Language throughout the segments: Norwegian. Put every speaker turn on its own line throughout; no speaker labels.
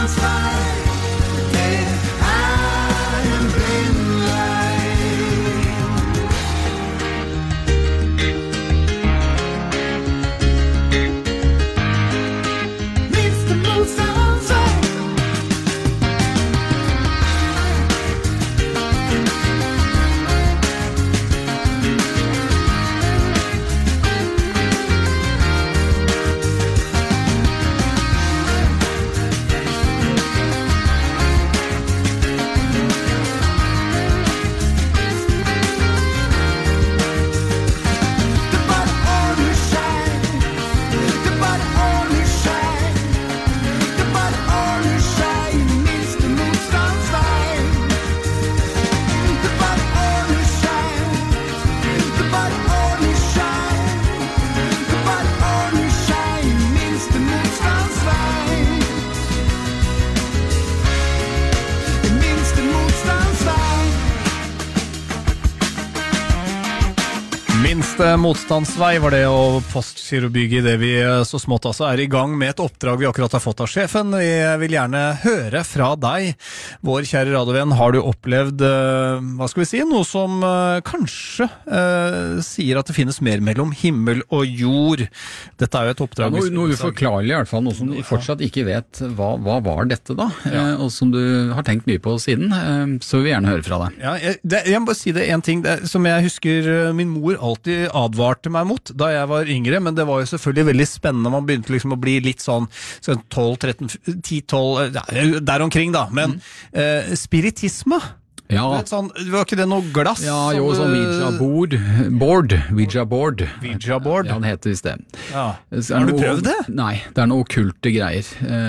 Motstandsvei var det, og Postgirobygget I det vi så smått altså I gang med et oppdrag vi akkurat har fått av sjefen. Vi vil gjerne høre fra deg, vår kjære radiovenn. Har du opplevd, hva skal vi si, noe som kanskje sier at det finnes mer mellom himmel og jord? Dette jo et oppdrag.
Ja, noe uforklarlig I hvert fall, noe som vi fortsatt ikke vet hva var dette da, og som du har tenkt mye på siden, så vil vi gjerne høre fra deg.
Ja, jeg må bare si det en ting, som jeg husker min mor alltid advarte meg mot da jeg var yngre, men det var jo selvfølgelig veldig spennende. Man begynte liksom å bli litt sånn 12, 13, 10, 12, der omkring da. Men spiritisme,
ja.
Var ikke det noe glass?
Ja, jo, sånn Ouija-board.
Ouija-board?
Ja, det heter visst det.
Ja. Har du prøvd det?
Nei, det noe okkulte greier.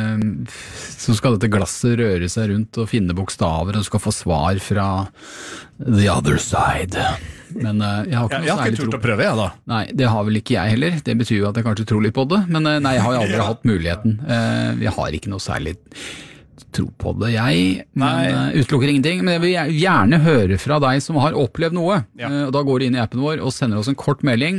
Så skal dette glasset røre seg rundt og finne bokstaver, og du skal få svar fra the other side. Men jeg har
ikke turt å prøve, jeg da.
Nei, det har vel ikke jeg heller. Det betyr jo at jeg kanskje tror litt på det, men nei, jeg har jo aldri hatt muligheten. Jeg har ikke noe særlig tro på det, men utelukker ingenting. Men jeg vil gjerne høre fra deg som har opplevd noe. Ja. Og da går du inn I appen vår og sender oss en kort melding,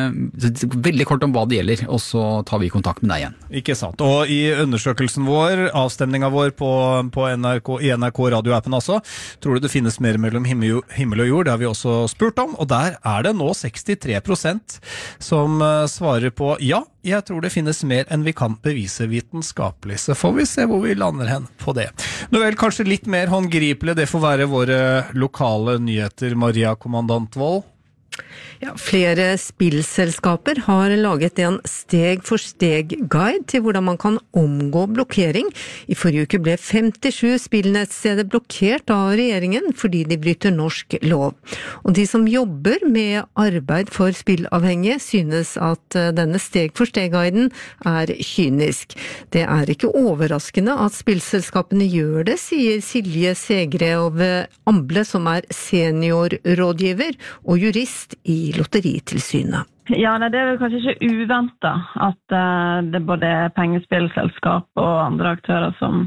veldig kort om hva det gjelder, og så tar vi kontakt med deg igjen.
Ikke sant. Og I undersøkelsen vår, avstemningen vår på NRK, I NRK radioappen altså, tror du det finnes mer mellom himmel og jord? Det har vi også spurt om, og der det nå 63% som svarer på ja, jeg tror det finnes mer enn vi kan bevise vitenskapelig, så får vi se hvor vi lander hen på det. Nå vel, kanskje litt mer håndgripelig, det får være våre lokale nyheter, Maria Kommandantvold.
Ja, flere spillselskaper har laget en steg-for-steg-guide til hvordan man kan omgå blokkering. I forrige uke ble 57 spillnettsteder blokkert av regjeringen fordi de bryter norsk lov. Og de som jobber med arbeid for spillavhengige synes at denne steg-for-steg-guiden kynisk. Det ikke overraskende at spillselskapene gjør det, sier Silje Segreov Amble, som seniorrådgiver og jurist I Lotteritilsynet.
Ja, det vel kanskje ikke uventet at det både pengespillselskap og andre aktører som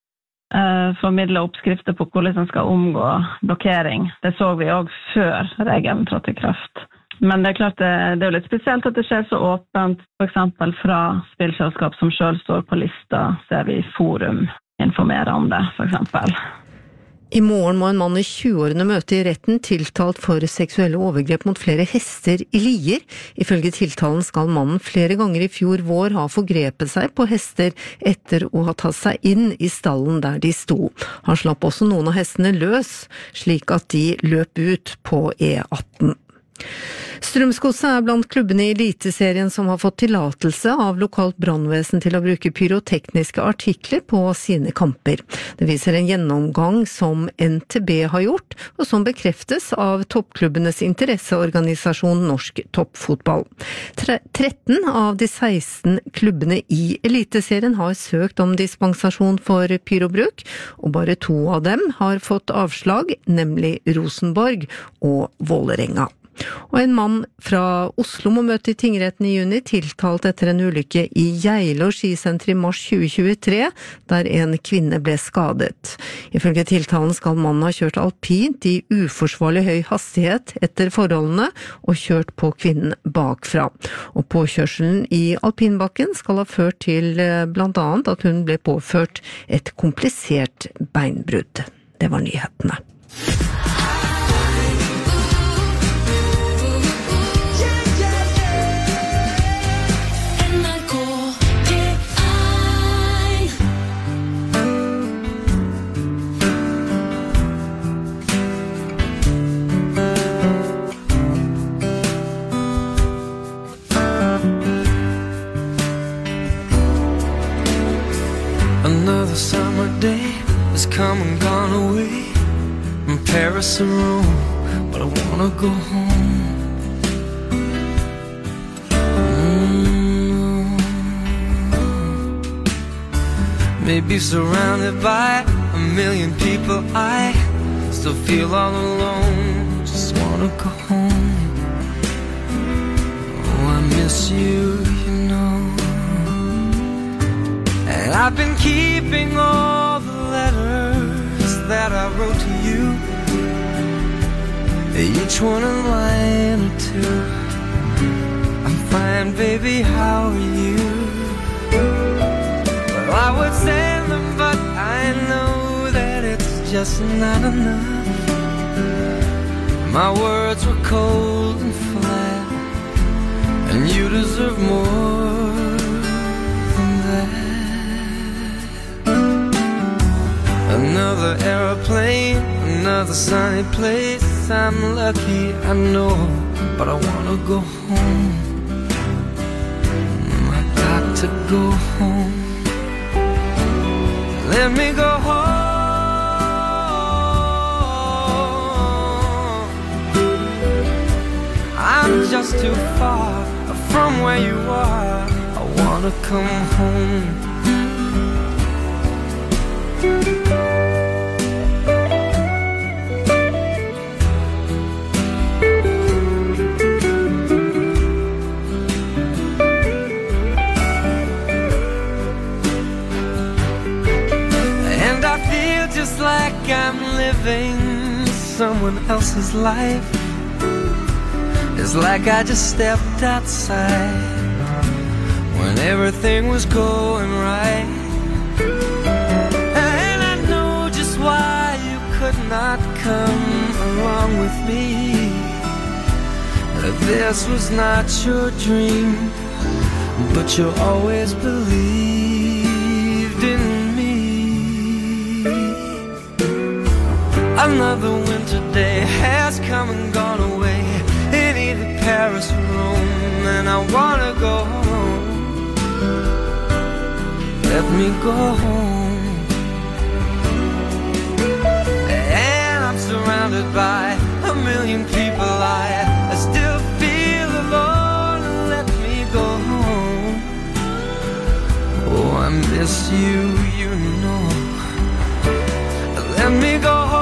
formidler oppskrifter på hvordan man skal omgå blokkering. Det så vi også før regelen trådte I kraft. Men det klart det jo litt spesielt at det skjer så åpent, for eksempel fra spillselskap som selv står på lista, ser vi Forum informere om det, for eksempel.
I morgen må en mann I 20-årene møte I retten tiltalt for seksuelle overgrep mot flere hester I Lier. Ifølge tiltalen skal mannen flere ganger I fjor vår ha forgrepet seg på hester etter å ha tatt seg inn I stallen der de sto. Han slapp også noen av hestene løs, slik at de løp ut på E18. Strømsgodset blant klubbene I Eliteserien som har fått tillatelse av lokalt brannvesen til å bruke pyrotekniske artikler på sine kamper. Det viser en gjennomgang som NTB har gjort, og som bekreftes av toppklubbenes interesseorganisasjon Norsk Toppfotball. 13 av de 16 klubbene I Eliteserien har søkt om dispensasjon for pyrobruk, og bare 2 av dem har fått avslag, nemlig Rosenborg og Vålerenga. Og en mann fra Oslo må møte i tingretten i juni, tiltalt etter en ulykke i Geilo skisenter i mars 2023, der en kvinne ble skadet. Ifølge tiltalen skal mannen ha kjørt alpint i uforsvarlig høy hastighet etter forholdene og kjørt på kvinnen bakfra. Og påkjørselen i alpinbakken skal ha ført til blant annet at hun ble påført et komplisert beinbrudd. Det var nyhetene.
Another summer day has come and gone away from Paris or Rome, but I wanna go home. Maybe surrounded by a million people, I still feel all alone. Just wanna go home. Oh, I miss you, you know. And I've been keeping all the letters that I wrote to you, each one a line or two. I'm fine, baby, how are you? Well, I would send them, but I know that it's just not enough. My words were cold and flat, and you deserve more than that. Another aeroplane, another sunny place. I'm lucky, I know, but I wanna go home. I got to go home. Let me go home. I'm just too far from where you are. I wanna come home. Just like I'm living someone else's life. It's like I just stepped outside when everything was going right. And I know just why you could not come along with me. This was not your dream, but you always believed in me. Another winter day has come and gone away in either Paris or Rome, and I wanna go home. Let me go home. And I'm surrounded by a million people. I still feel alone. Let me go home. Oh, I miss you, you know. Let me go home.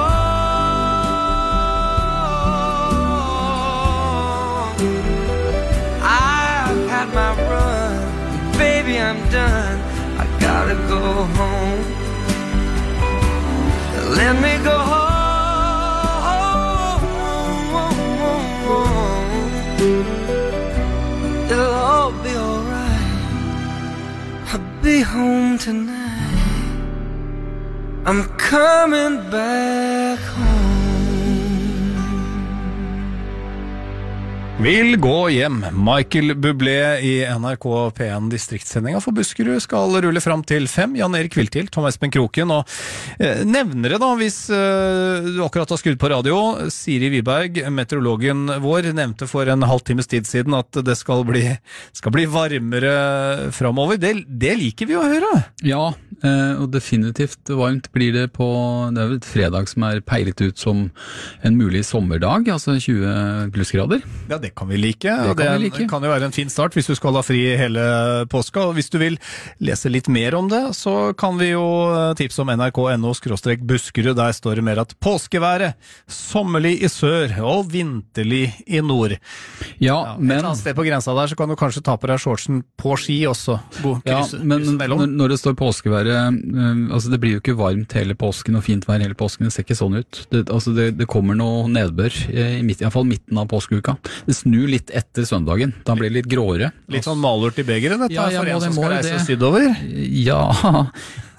My run, baby, I'm done. I gotta go home. Let me go home. It'll all be alright. I'll be home tonight. I'm coming back home.
Vil gå hjem. Michael Bublé i NRK P1 distriktssendinga for Buskerud skal rulle fram til 5. Jan Erik Viltil, Tom Espen Kroken og nevnere da, hvis du akkurat har skrudd på radio. Siri Wiberg, meteorologen vår, nevnte for en halvtimes tid siden at det skal bli varmere framover. Det liker vi å høre.
Ja, og definitivt varmt blir det på, det vel et fredag som peilet ut som en mulig sommerdag, altså 20 plussgrader.
Ja, det kan vi like, og det kan jo være en fin start hvis du skal ha fri hele påska, og hvis du vil lese litt mer om det, så kan vi jo tipse om nrk.no/Buskerud, der står det mer at påskeværet, sommerlig i sør og vinterlig i nord.
Ja, men...
Et annet sted på grensa der, så kan du kanskje ta på deg shortsen på ski også.
Men når det står påskeværet, altså det blir jo ikke varmt hele påsken og fint vær hele påsken, det ser ikke sånn ut. Det kommer noe nedbør, i hvert fall midten av påskeuka. Det snur litt etter søndagen, da blir det litt gråere.
Litt sånn malurt i begeret, dette
for
en som skal reise sydover?
Ja,